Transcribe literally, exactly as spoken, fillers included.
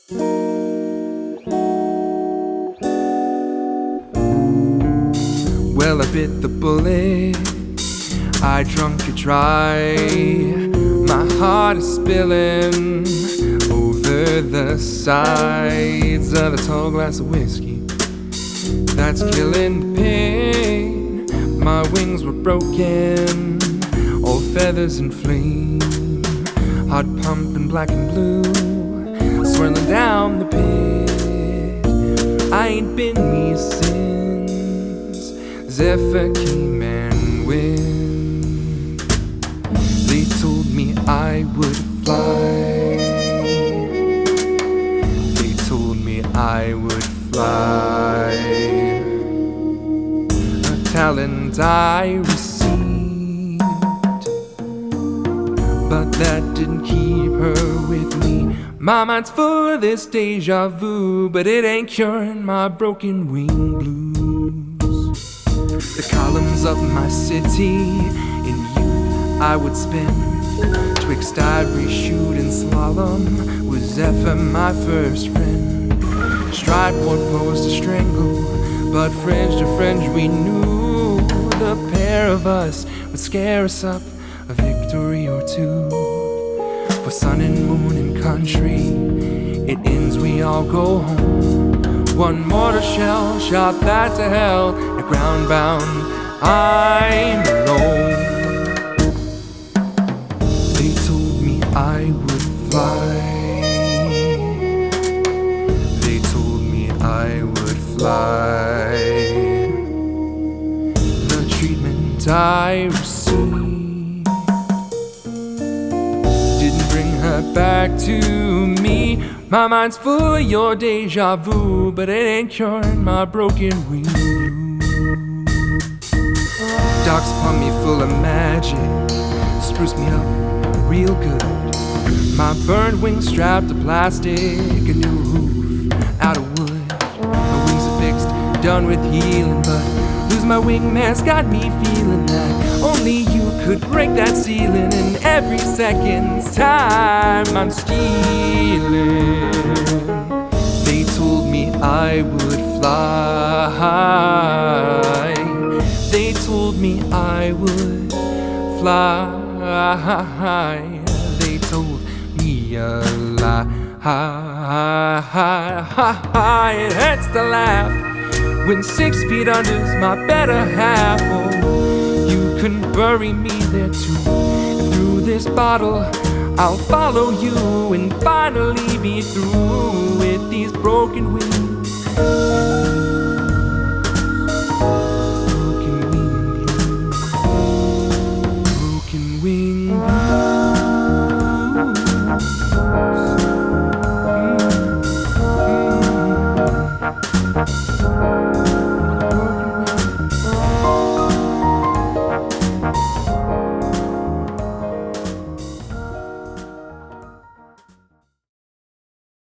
Well, I bit the bullet, I drunk it dry. My heart is spilling over the sides of the tall glass of whiskey that's killing the pain. My wings were broken, all feathers and flame, heart pumping black and blue, swirling down the pit. I ain't been me since Zephyr came and went. They told me I would fly. They told me I would fly. A talent I received, but that didn't keep her with me. My mind's full of this deja vu, but it ain't curing my broken wing blues. The columns of my city in youth I would spend twixt ivory shoot and slalom with Zephyr, my first friend. Stride board posed to strangle, but fringe to fringe we knew the pair of us would scare us up a victory or two. For sun and moon and country, it ends, we all go home. One mortar shell shot that to hell, the ground bound, I'm alone. They told me I would fly. They told me I would fly. The treatment I received didn't bring her back to me. My mind's full of your deja vu, but it ain't curing my broken wing blues. Docks upon me full of magic, spruce me up real good. My burned wings strapped to plastic, a new roof out of wood. My wings are fixed, done with healing, but lose my wing mask got me feeling that only you could break that ceiling. And every second's time I'm stealing. They told me I would fly. They told me I would fly. They told me a lie. It hurts to laugh when six feet under's my better half. Oh, you can bury me there too. And through this bottle, I'll follow you and finally be through with these broken wings.